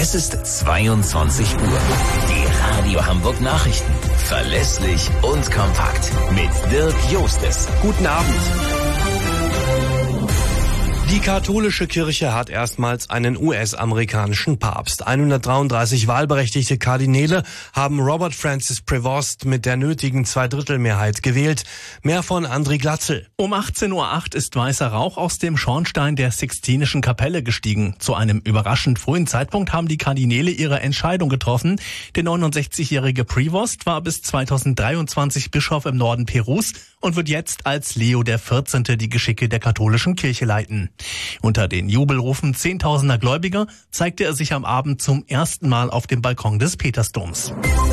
Es ist 22 Uhr. Die Radio Hamburg Nachrichten. Verlässlich und kompakt. Mit Dirk Jostes. Guten Abend. Die katholische Kirche hat erstmals einen US-amerikanischen Papst. 133 wahlberechtigte Kardinäle haben Robert Francis Prevost mit der nötigen Zweidrittelmehrheit gewählt. Mehr von André Glatzel. Um 18:08 Uhr ist weißer Rauch aus dem Schornstein der Sixtinischen Kapelle gestiegen. Zu einem überraschend frühen Zeitpunkt haben die Kardinäle ihre Entscheidung getroffen. Der 69-jährige Prevost war bis 2023 Bischof im Norden Perus und wird jetzt als Leo XIV. Die Geschicke der katholischen Kirche leiten. Unter den Jubelrufen Zehntausender Gläubiger zeigte er sich am Abend zum ersten Mal auf dem Balkon des Petersdoms.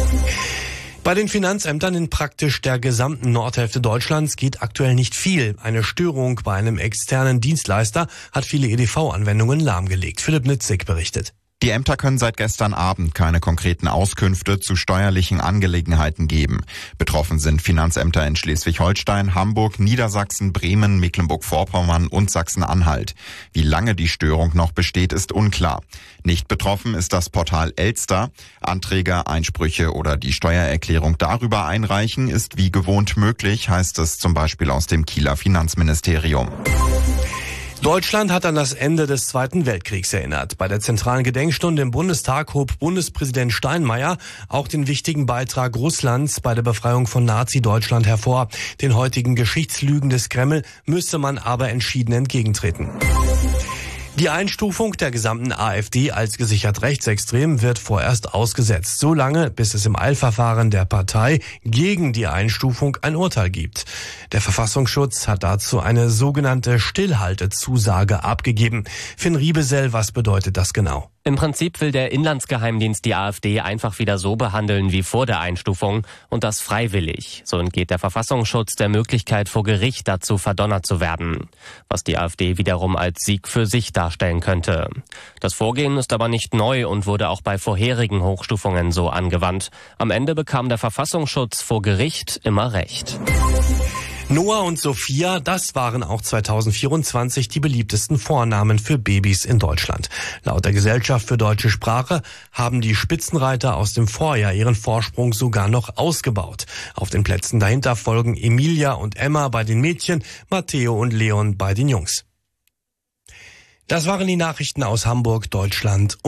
Bei den Finanzämtern in praktisch der gesamten Nordhälfte Deutschlands geht aktuell nicht viel. Eine Störung bei einem externen Dienstleister hat viele EDV-Anwendungen lahmgelegt. Philipp Nitzig berichtet. Die Ämter können seit gestern Abend keine konkreten Auskünfte zu steuerlichen Angelegenheiten geben. Betroffen sind Finanzämter in Schleswig-Holstein, Hamburg, Niedersachsen, Bremen, Mecklenburg-Vorpommern und Sachsen-Anhalt. Wie lange die Störung noch besteht, ist unklar. Nicht betroffen ist das Portal Elster. Anträge, Einsprüche oder die Steuererklärung darüber einreichen ist wie gewohnt möglich, heißt es zum Beispiel aus dem Kieler Finanzministerium. Deutschland hat an das Ende des Zweiten Weltkriegs erinnert. Bei der zentralen Gedenkstunde im Bundestag hob Bundespräsident Steinmeier auch den wichtigen Beitrag Russlands bei der Befreiung von Nazi-Deutschland hervor. Den heutigen Geschichtslügen des Kreml müsse man aber entschieden entgegentreten. Die Einstufung der gesamten AfD als gesichert rechtsextrem wird vorerst ausgesetzt, so lange, bis es im Eilverfahren der Partei gegen die Einstufung ein Urteil gibt. Der Verfassungsschutz hat dazu eine sogenannte Stillhaltezusage abgegeben. Finn Riebesell, was bedeutet das genau? Im Prinzip will der Inlandsgeheimdienst die AfD einfach wieder so behandeln wie vor der Einstufung und das freiwillig. So entgeht der Verfassungsschutz der Möglichkeit, vor Gericht dazu verdonnert zu werden, was die AfD wiederum als Sieg für sich darstellen könnte. Das Vorgehen ist aber nicht neu und wurde auch bei vorherigen Hochstufungen so angewandt. Am Ende bekam der Verfassungsschutz vor Gericht immer recht. Noah und Sophia, das waren auch 2024 die beliebtesten Vornamen für Babys in Deutschland. Laut der Gesellschaft für deutsche Sprache haben die Spitzenreiter aus dem Vorjahr ihren Vorsprung sogar noch ausgebaut. Auf den Plätzen dahinter folgen Emilia und Emma bei den Mädchen, Matteo und Leon bei den Jungs. Das waren die Nachrichten aus Hamburg, Deutschland.